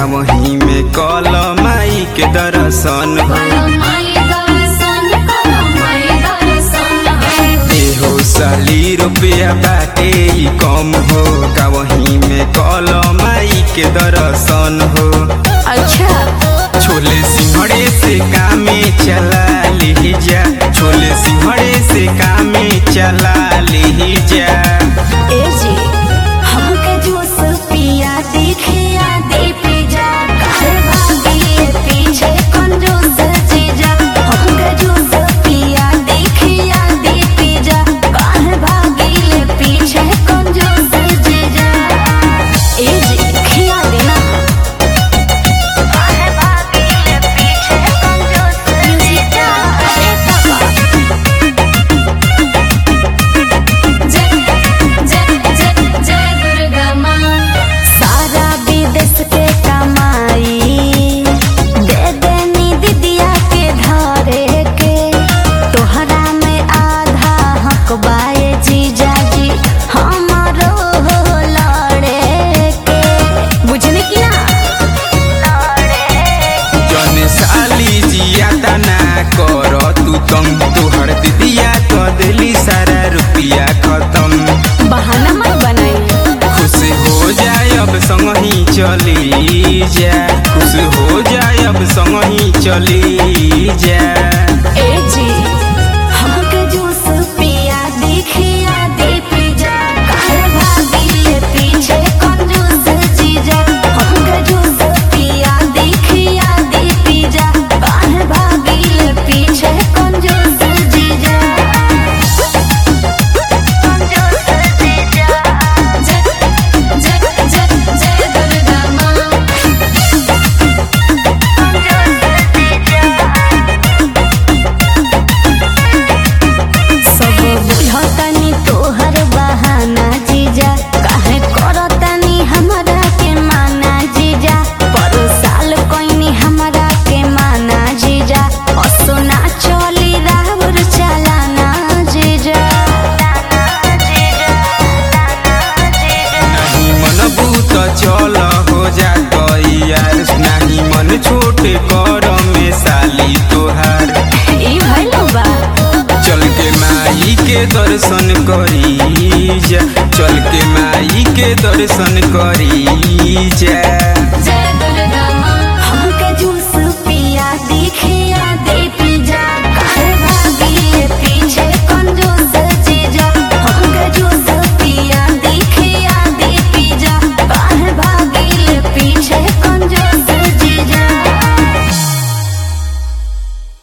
गावही में कल माई के दर्शन हो। एहो साली रुपया बाटे ही कम हो, गावही में कल माई के दर्शन हो। अच्छा छोले सिंहड़े से कामे चला ली जा, छोले सिंहड़े से कामे चला ली जा। ए जी हमके जूस पिया दिखिया दे पे जा, घर भागी पीछे कंजूस जीजा। हमके जूस पिया दिखिया दे पे जा, घर भागी पीछे कंजूस जीजा। ए जी खिया देना तुहर दीदिया तो दिली सारा रुपया खत्म। बहाना मत बनाई, खुश हो जाए अब संग ही चली जा, खुश हो जाए अब संग ही चली जा। ए जी हमके जूस पिया दिखिया दे पे जा, घर भागी पीछे कंजूस जीजा। हमके जूस पिया दिखिया दे पे जा, घर भागी पीछे कंजूस जीजा। जय दुर्गा माँ। सब बुझतनी तोहर बहाना जीजा, काहे करतनी हमरा के माना जीजा। पर साल कोइनी हमरा के माना जीजा, असोना चली रावर चलाना जीजा। नहीं मनबू तो चल हो जा यार, नहीं मन छोटे कर में साली तोहार। ई भइलो बा चल के माई के दर्शन करी जा, चल के माई के दर्शन करी जा।